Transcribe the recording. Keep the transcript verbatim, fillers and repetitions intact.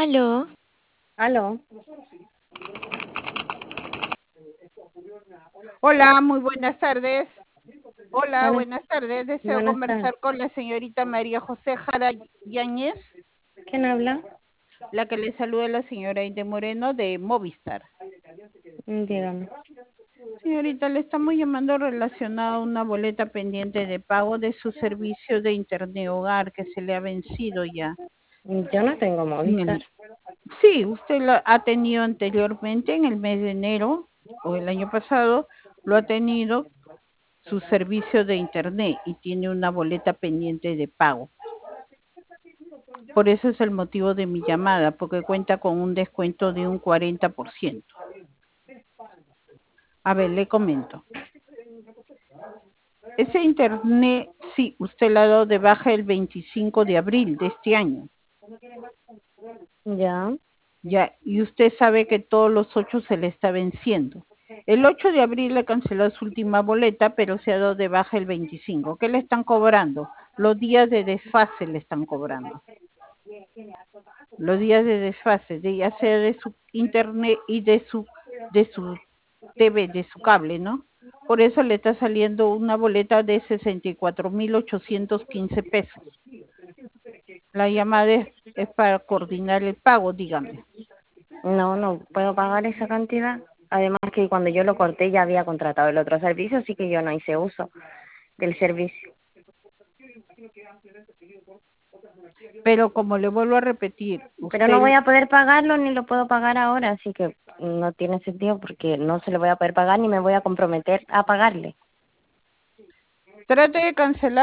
Aló, Aló, Hola, muy buenas tardes. Hola, buenas, buenas tardes. Deseo buenas tardes. conversar con la señorita María José Jara Yáñez, ¿Quién habla? la que le saluda la señora Inde Moreno de Movistar. Mm, Dígame. Señorita, le estamos llamando relacionado a una boleta pendiente de pago de su servicio de Internet Hogar que se le ha vencido ya. Yo no tengo En Movistar. el- Sí, usted lo ha tenido anteriormente en el mes de enero o el año pasado, lo ha tenido su servicio de Internet y tiene una boleta pendiente de pago. Por eso es el motivo de mi llamada, porque cuenta con un descuento de un cuarenta por ciento. A ver, le comento. Ese internet, sí, usted lo ha dado de baja el veinticinco de abril de este año. Ya, Ya, y usted sabe que todos los ocho se le está venciendo. El ocho de abril le canceló su última boleta, pero se ha dado de baja el veinticinco. ¿Qué le están cobrando? Los días de desfase le están cobrando. Los días de desfase, de ya sea de su internet y de su de su T V, de su cable, ¿no? Por eso le está saliendo una boleta de sesenta y cuatro mil ochocientos quince pesos. La llamada es, es para coordinar el pago, dígame. no, no puedo pagar esa cantidad. Además que cuando yo lo corté ya había contratado el otro servicio, así que yo no hice uso del servicio. Pero como le vuelvo a repetir, Pero no voy usted, a poder pagarlo ni lo puedo pagar ahora, así que no tiene sentido porque no se lo voy a poder pagar ni me voy a comprometer a pagarle. trate de cancelar